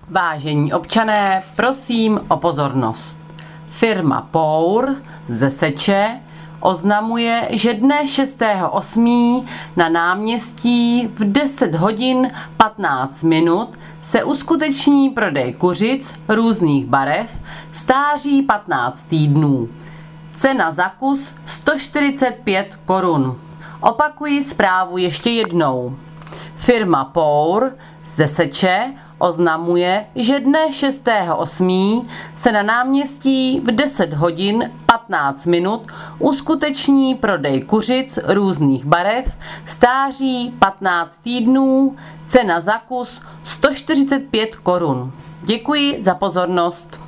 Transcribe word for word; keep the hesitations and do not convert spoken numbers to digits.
Vážení občané, prosím o pozornost. Firma Pour ze Seče oznamuje, že dne šestého osmého na náměstí v deset hodin patnáct minut se uskuteční prodej kuřic různých barev stáří patnáct týdnů. Cena za kus sto čtyřicet pět korun. Opakuji zprávu ještě jednou. Firma Pour ze Seče oznamuje, že dne šestého osmého se na náměstí v deset hodin patnáct minut uskuteční prodej kuřic různých barev stáří patnáct týdnů, cena za kus sto čtyřicet pět korun. Děkuji za pozornost.